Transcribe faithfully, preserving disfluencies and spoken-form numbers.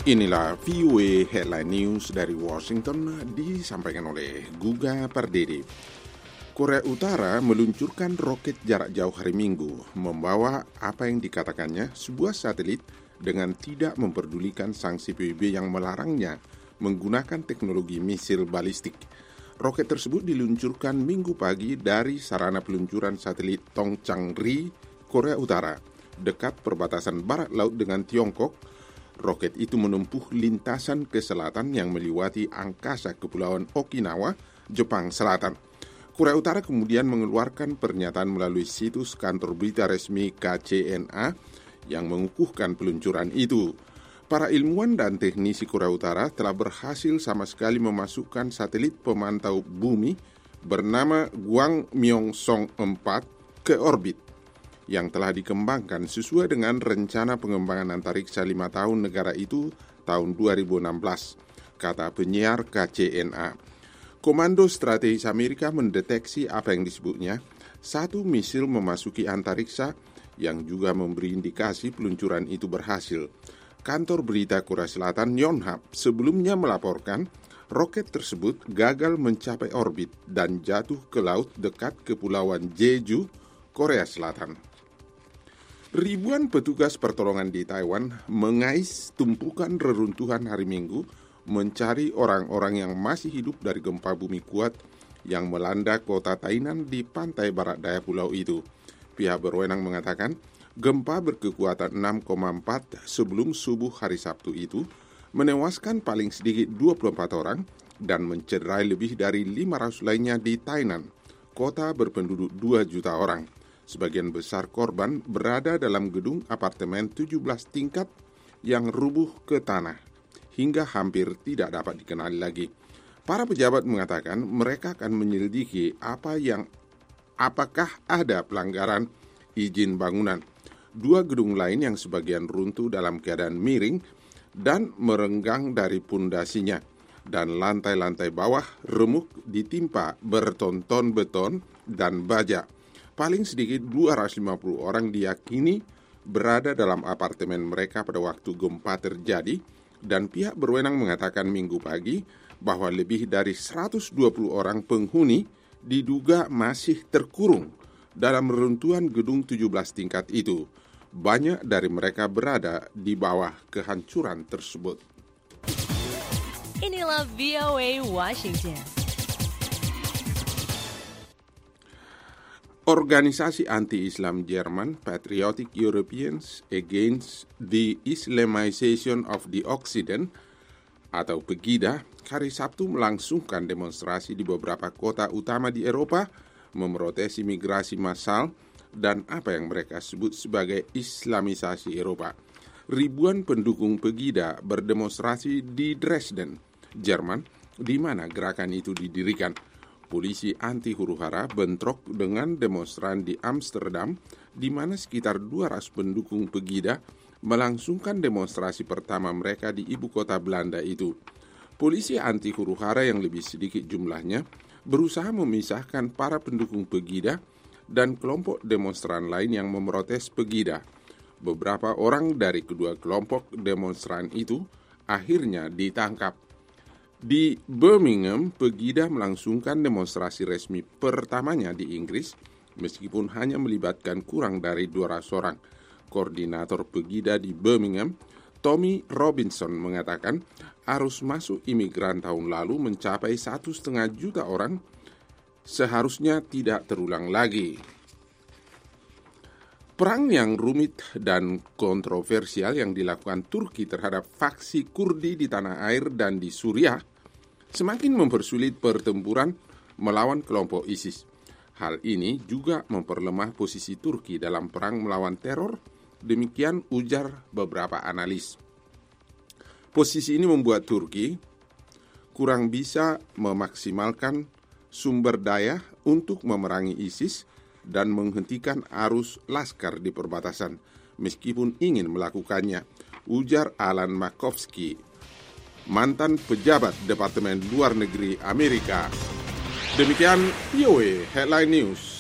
Inilah V O A Headline News dari Washington, disampaikan oleh Guga Pardede. Korea Utara meluncurkan roket jarak jauh hari Minggu, membawa apa yang dikatakannya sebuah satelit dengan tidak memperdulikan sanksi P B B yang melarangnya menggunakan teknologi misil balistik. Roket tersebut diluncurkan Minggu pagi dari sarana peluncuran satelit Tongchang-ri, Korea Utara, dekat perbatasan barat laut dengan Tiongkok. Roket itu menempuh lintasan ke selatan yang melewati angkasa Kepulauan Okinawa, Jepang Selatan. Korea Utara kemudian mengeluarkan pernyataan melalui situs kantor berita resmi K C N A yang mengukuhkan peluncuran itu. Para ilmuwan dan teknisi Korea Utara telah berhasil sama sekali memasukkan satelit pemantau bumi bernama Gwanmyong-song empat ke orbit, yang telah dikembangkan sesuai dengan rencana pengembangan antariksa lima tahun negara itu tahun dua ribu enam belas, kata penyiar K C N A. Komando Strategis Amerika mendeteksi apa yang disebutnya satu misil memasuki antariksa yang juga memberi indikasi peluncuran itu berhasil. Kantor berita Korea Selatan Yonhap sebelumnya melaporkan roket tersebut gagal mencapai orbit dan jatuh ke laut dekat Kepulauan Jeju, Korea Selatan. Ribuan petugas pertolongan di Taiwan mengais tumpukan reruntuhan hari Minggu mencari orang-orang yang masih hidup dari gempa bumi kuat yang melanda kota Tainan di pantai barat daya pulau itu. Pihak berwenang mengatakan gempa berkekuatan enam koma empat sebelum subuh hari Sabtu itu menewaskan paling sedikit dua puluh empat orang dan mencederai lebih dari lima ratus lainnya di Tainan, kota berpenduduk dua juta orang. Sebagian besar korban berada dalam gedung apartemen tujuh belas tingkat yang rubuh ke tanah hingga hampir tidak dapat dikenali lagi. Para pejabat mengatakan mereka akan menyelidiki apa yang apakah ada pelanggaran izin bangunan. Dua gedung lain yang sebagian runtuh dalam keadaan miring dan merenggang dari pundasinya, dan lantai-lantai bawah remuk ditimpa bertonton beton dan baja. Paling sedikit dua ratus lima puluh orang diyakini berada dalam apartemen mereka pada waktu gempa terjadi, dan pihak berwenang mengatakan Minggu pagi bahwa lebih dari seratus dua puluh orang penghuni diduga masih terkurung dalam reruntuhan gedung tujuh belas tingkat itu. Banyak dari mereka berada di bawah kehancuran tersebut. Inilah V O A Washington. Organisasi anti-Islam Jerman, Patriotic Europeans Against the Islamization of the Occident, atau PEGIDA, hari Sabtu melangsungkan demonstrasi di beberapa kota utama di Eropa, memprotes imigrasi massal dan apa yang mereka sebut sebagai Islamisasi Eropa. Ribuan pendukung PEGIDA berdemonstrasi di Dresden, Jerman, di mana gerakan itu didirikan. Polisi anti huru-hara bentrok dengan demonstran di Amsterdam, di mana sekitar dua ratus pendukung PEGIDA melangsungkan demonstrasi pertama mereka di ibu kota Belanda itu. Polisi anti huru-hara yang lebih sedikit jumlahnya berusaha memisahkan para pendukung PEGIDA dan kelompok demonstran lain yang memprotes PEGIDA. Beberapa orang dari kedua kelompok demonstran itu akhirnya ditangkap. Di Birmingham, PEGIDA melangsungkan demonstrasi resmi pertamanya di Inggris, meskipun hanya melibatkan kurang dari dua ratus orang. Koordinator PEGIDA di Birmingham, Tommy Robinson, mengatakan arus masuk imigran tahun lalu mencapai satu setengah juta orang, seharusnya tidak terulang lagi. Perang yang rumit dan kontroversial yang dilakukan Turki terhadap faksi Kurdi di tanah air dan di Suriah semakin mempersulit pertempuran melawan kelompok ISIS. Hal ini juga memperlemah posisi Turki dalam perang melawan teror, demikian ujar beberapa analis. Posisi ini membuat Turki kurang bisa memaksimalkan sumber daya untuk memerangi ISIS dan menghentikan arus laskar di perbatasan, meskipun ingin melakukannya, ujar Alan Makovsky, mantan pejabat Departemen Luar Negeri Amerika. Demikian V O A Headline News.